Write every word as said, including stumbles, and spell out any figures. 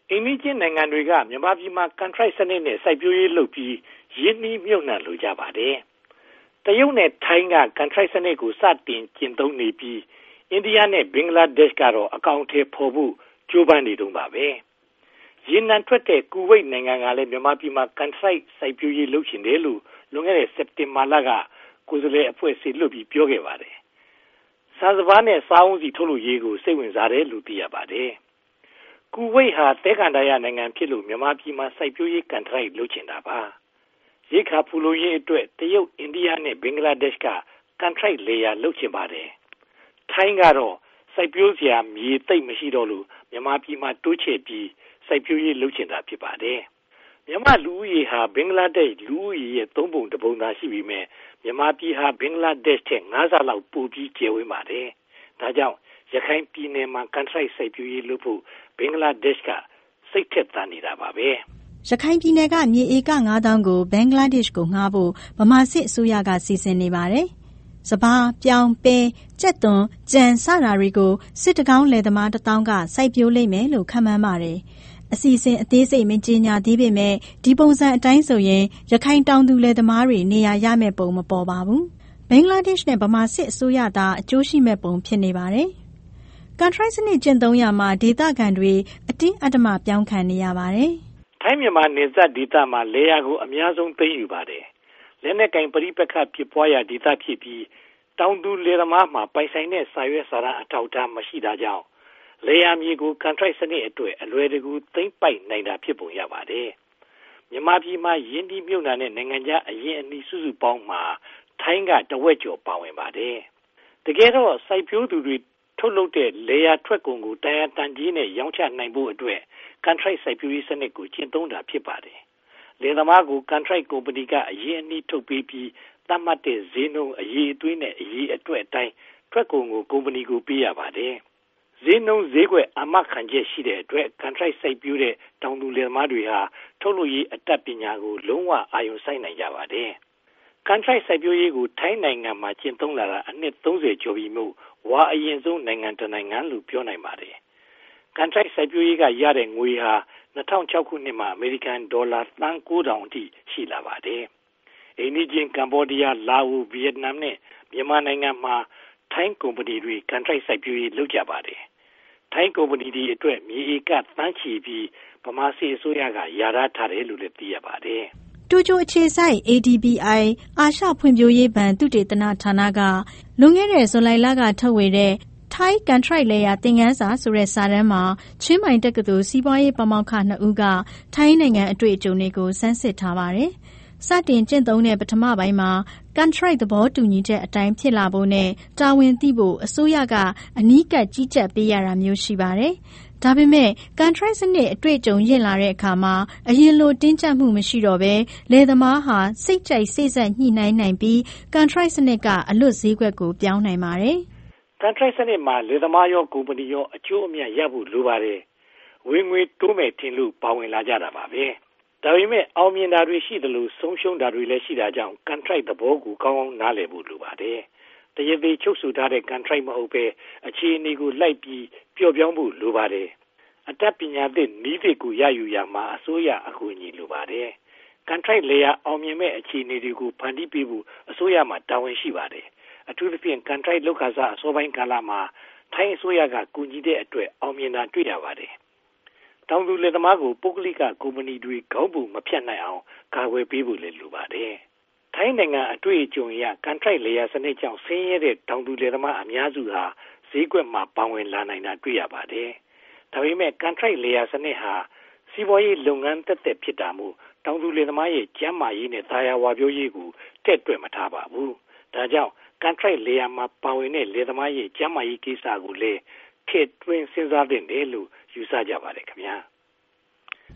အိမ်နီးချင်းနိုင်ငံတွေကမြန်မာပြည်မှာ contract စနစ်နဲ့စိုက်ပျိုးရေးလုပ်ပြီးရင်းနှီးမြှုပ်နှံလိုကြပါတယ်။တရုတ်နဲ့ထိုင်းက contract စနစ်ကိုစတင်ကျင့်သုံးနေပြီးအိန္ဒိယနဲ့ဘင်္ဂလားဒေ့ရှ်ကတော့အကောင့်ထဲပေါ်ဖို့ကြိုးပမ်းနေတုန်းပါပဲ။ရေနံထွက်တဲ့ကူဝိတ်နိုင်ငံကလည်းမြန်မာပြည်မှာ contract စိုက်ပျိုးရေးလုပ်ချင်တယ်လို့လွန်ခဲ့တဲ့စက်တင်ဘာလကကိုယ်စားလှယ်အဖွဲ့စီလွှတ်ပြီးပြောခဲ့ပါတယ်။ဆန်စပါးနဲ့စားအုန်းဆီထုတ်လုပ်ရေးကိုစိတ်ဝင်စားတယ်လို့သိရပါတယ်။ကူဝိတ်ဟာတဲကန်ဒါရနိုင်ငံဖြစ်လို့မြန်မာပြည်မှာစိုက်ပျိုးရေး contract လုပ်ချင်တာပါ။ရိက္ခာဖူလုံရေးအတွက်တရုတ်အိန္ဒိယနဲ့ဘင်္ဂလားဒေ့ရှ်က contract layer လုပ်ချင်ပါတယ်။ထိုင်းကတော့စိုက်ပျိုးစရာမြေသိပ်မရှိတော့လို့မြန်မာပြည်မှာတိုးချဲ့ပြီးစိုက်ပျိုးရေးလုပ်ချင်တာဖြစ်ပါတယ်။မြန်မာလူဦးရေဟာဘင်္ဂလားဒေ့ရှ်လူဦးရေရဲ့သုံးပုံတစ်ပုံသာရှိပြီးမြဲမြန်မာပြည်ဟာဘင်္ဂလားဒေ့ရှ်ထက်ငါးဆလောက်ပိုပြီးကျယ်ဝန်းပါတယ်။ဒါကြောင့်ရခိုင်ပြည်နယ်မှာ contract စိုက်ပျိုးရေးလုပ်ဖို့ဘင်္ဂလားဒေ့ရှ်ကစိတ်ထက်သန်နေတာပါပဲ။ရခိုင်ပြည်နယ်ကမြေဧကငါးသောင်းကိုဘင်္ဂလားဒေ့ရှ်ကိုငှားဖို့ဗမာစစ်အစိုးရကစီစဉ်နေပါတယ်။စပါးပြောင်းပဲကြက်သွန်ကြံစတာတွေကိုစစ်တကောင်းလယ်သမားတစ်သောင်းကစိုက်ပျိုးလိမ့်မယ်လို့ခန့်မှန်းပါတယ်။အစီအစဉ်အသေးစိတ်မကြေညာသေးပေမဲ့ဒီပုံစံအတိုင်းဆိုရင်ရခိုင်တောင်သူလယ်သမားတွေနေရာရမယ့်ပုံမပေါ်ပါဘူး။ဘင်္ဂလားဒေ့ရှ်နဲ့ဗမာစစ်အစိုးရသားအကျိုးရှိမဲ့ပုံဖြစ်နေပါတယ်။ contract စနစ်ကျင့်သုံးရမှာဒေသခံတွေအတင်းအဓမ္မပြောင်းခံနေရပါတယ်။ထိုင်းမြန်မာနယ်စပ်ဒေသမှာလေယာကိုအများဆုံးသိမ်းယူပါတယ်။လက်နက်ကင်ပဋိပက္ခဖြစ်ပွားရာဒေသဖြစ်ပြီးတောင်သူလယ်သမားမှာပိုင်ဆိုင်တဲ့စာရွက်စာတမ်းအထောက်အထားမရှိတာကြောင့်လေယာမြေကို contract စနစ်အတွက်အလွယ်တကူသိမ်းပိုက်နိုင်တာဖြစ်ပုံရပါတယ်။မြန်မာပြည်မှာယင်းဒီမြုပ်နှံတဲ့နိုင်ငံခြားအရင်အနည်းစုစုပေါင်းမှာထိုင်းကတဝက်ကျော်ပါဝင်ပါတယ်။တကယ်တော့စိုက်ပျိုးသူတွေထုတ်လုပ်တဲ့လေယာထွက်ကုန်ကိုတန်ရာတန်ကြီးနဲ့ရောင်းချနိုင်ဖို့အတွက် contract စိုက်ပျိုးရေးစနစ်ကိုကျင့်သုံးတာဖြစ်ပါတယ်။လယ်သမားကို contract ကုမ္ပဏီကအရင်အနည်းထုတ်ပေးပြီးသတ်မှတ်တဲ့ဈေးနှုန်းအရေးအသွေးနဲ့အရေးအတွက်အတိုင်းထွက်ကုန်ကိုကုမ္ပဏီကိုပေးရပါတယ်။ဈေးနှုန်းဈေးကွက်အာမခံချက်ရှိတဲ့အတွက် contract စိုက်ပျိုးတဲ့တောင်သူလယ်သမားတွေဟာထုတ်လုပ်ရေးအတတ်ပညာကိုလုံးဝအာရုံစိုက်နိုင်ကြပါတယ်။ contract စိုက်ပျိုးရေးကိုထိုင်းနိုင်ငံမှာကျင့်သုံးလာတာအနှစ်သုံးဆယ်ကျော်ပြီမို့ဝါအရင်ဆုံးနိုင်ငံတစ်နိုင်ငံလို့ပြောနိုင်ပါတယ်။ contract စိုက်ပျိုးရေးကရတဲ့ငွေဟာ၂၀၀၆ခုနှစ်မှာအမေရိကန်ဒေါ်လာသန်းကိုးထောင်အထိရှိလာပါတယ်။အိန္ဒိချင်းကမ္ဘောဒီးယားလာအိုဗီယက်နမ်နဲ့မြန်မာနိုင်ငံမှာထိုင်းကုမ္ပဏီတွေ contract စိုက်ပျိုးရေးလုပ်ကြပါတယ်။ထိုင်းကုမ္ပဏီတွေအတွက်မြေဧကသန်းချီပြီးဗမာစစ်အစိုးရကယာထားထားတယ်လို့လည်းသိရပါတယ်။တိုကျိုအခြေစိုက် အေ ဒီ ဘီ အိုင် အာရှဖွံ့ဖြိုးရေးဘဏ်သုတေသနဌာနကလွန်ခဲ့တဲ့ဇူလိုင်လကထုတ်ဝေတဲ့ Thai Contract Layer သင်ခန်းစာဆိုတဲ့စာတမ်းမှာချင်းမိုင်တက္ကသိုလ်စီးပွားရေးပါမောက္ခနှစ်ဦးကထိုင်းနိုင်ငံအတွေ့အကြုံတွေကိုစမ်းစစ်ထားပါတယ်။စတင်ကျင့်သုံးတဲ့ပထမပိုင်းမှာ contract သဘောတူညီချက်အတိုင်းဖြစ်လာဖို့နဲ့တာဝန်သိဖို့အစိုးရကအနီးကပ်ကြီးကြပ်ပေးရတာမျိုးရှိပါတယ်။ဒါပေမဲ့ contract စနစ်အတွေ့အကြုံရင့်လာတဲ့အခါမှာအရင်လိုတင်းကျပ်မှုမရှိတော့ဘဲလယ်သမားဟာစိတ်ကြိုက်စေ့စပ်ညှိနှိုင်းနိုင်ပြီး contract စနစ်ကအလွတ်ဈေးကွက်ကိုပြောင်းနိုင်ပါတယ်။ contract စနစ်မှာလယ်သမားရောကုမ္ပဏီရောအကျိုးအမြတ်ရဖို့လိုပါတယ်။ဝင်ငွေတိုးမယ်ထင်လို့ပါဝင်လာကြတာပါပဲ။ဒါပေမဲ့အောင်မြင်တာတွေရှိသလိုဆုံးရှုံးတာတွေလည်းရှိတာကြောင့် contract သဘောကိုကောင်းကောင်းနားလည်ဖို့လိုပါတယ်။တရားသေချုပ်ဆိုထားတဲ့ contract မဟုတ်ပဲအခြေအနေကိုလိုက်ပြီးပျော့ပြောင်းဖို့လိုပါတယ်။အတတ်ပညာသစ်နည်းသစ်ကိုရယူရမှာအစိုးရအကူအညီလိုပါတယ်။ contract layer အောင်မြင်မဲ့အခြေအနေတွေကိုဖန်တီးပေးဖို့အစိုးရမှာတာဝန်ရှိပါတယ်။အထူးသဖြင့် contract လုပ်ခါစားအစောပိုင်းကာလမှာထိုင်းအစိုးရကကူညီတဲ့အတွက်အောင်မြင်တာတွေ့ရပါတယ်။တောင်သူလယ်သမားကိုပုဂ္ဂလိကကုမ္ပဏီတွေခေါင်းပုံမဖြတ်နိုင်အောင်ကာကွယ်ပေးဖို့လည်းလိုပါတယ်။ထိုင်းနိုင်ငံအတွေ့အကြုံအရ contract layer စနစ်ကြောင့်ဆင်းရဲတဲ့တောင်သူလယ်သမားအများစုဟာဈေးကွက်မှာပါဝင်လာနိုင်တာတွေ့ရပါတယ်။ဒါပေမဲ့ contract layer စနစ်ဟာစီးပွားရေးလုပ်ငန်းသက်သက်ဖြစ်တာမို့တောင်သူလယ်သမားရဲ့ကျန်းမာရေးနဲ့သာယာဝပြောရေးကိုတဲ့တွက်မထားပါဘူး။ဒါကြောင့် contract layer မှာပါဝင်တဲ့လယ်သမားရဲ့ကျန်းမာရေးကိစ္စကိုလည်းထည့်သွင်းစဉ်းစားသင့်တယ်လို့ယူဆကြပါတယ်ခင်ဗျာ။